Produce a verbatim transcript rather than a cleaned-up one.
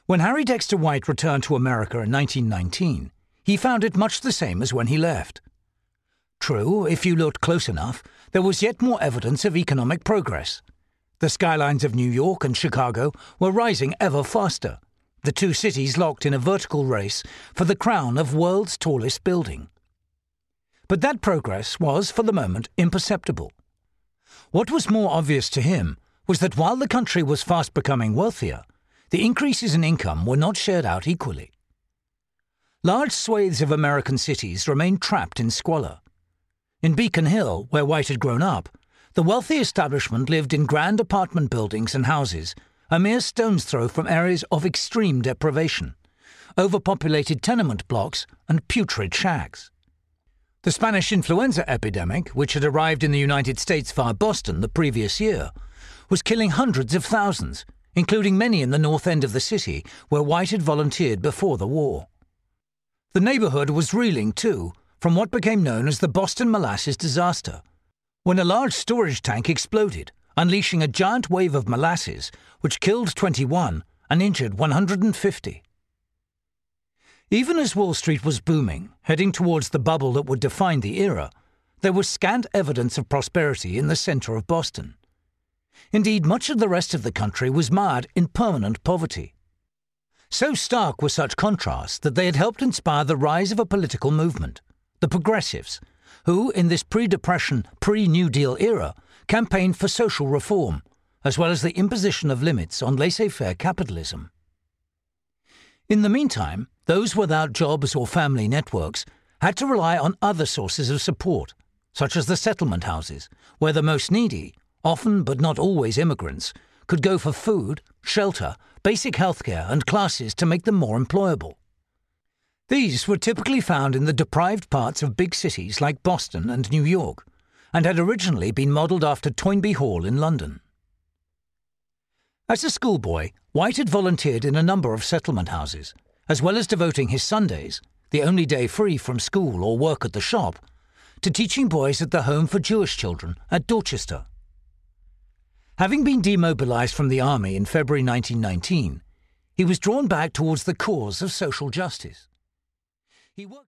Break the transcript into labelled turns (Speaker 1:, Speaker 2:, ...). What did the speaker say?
Speaker 1: When Harry Dexter White returned to America in nineteen nineteen, he found it much the same as when he left. True, if you looked close enough, there was yet more evidence of economic progress. The skylines of New York and Chicago were rising ever faster, the two cities locked in a vertical race for the crown of world's tallest building. But that progress was, for the moment, imperceptible. What was more obvious to him was that while the country was fast becoming wealthier, the increases in income were not shared out equally. Large swathes of American cities remained trapped in squalor. In Beacon Hill, where White had grown up, the wealthy establishment lived in grand apartment buildings and houses, a mere stone's throw from areas of extreme deprivation, overpopulated tenement blocks and putrid shacks. The Spanish influenza epidemic, which had arrived in the United States via Boston the previous year, was killing hundreds of thousands, including many in the north end of the city where White had volunteered before the war. The neighborhood was reeling, too, from what became known as the Boston Molasses Disaster, when a large storage tank exploded, unleashing a giant wave of molasses which killed twenty-one and injured one hundred fifty. Even as Wall Street was booming, heading towards the bubble that would define the era, there was scant evidence of prosperity in the center of Boston. Indeed, much of the rest of the country was mired in permanent poverty. So stark were such contrasts that they had helped inspire the rise of a political movement, the Progressives, who, in this pre-Depression, pre-New Deal era, campaigned for social reform, as well as the imposition of limits on laissez-faire capitalism. In the meantime, those without jobs or family networks had to rely on other sources of support, such as the settlement houses, where the most needy, often but not always immigrants, could go for food, shelter, basic healthcare and classes to make them more employable. These were typically found in the deprived parts of big cities like Boston and New York, and had originally been modelled after Toynbee Hall in London. As a schoolboy, White had volunteered in a number of settlement houses, as well as devoting his Sundays, the only day free from school or work at the shop, to teaching boys at the Home for Jewish Children at Dorchester. Having been demobilized from the army in February nineteen nineteen, he was drawn back towards the cause of social justice. He worked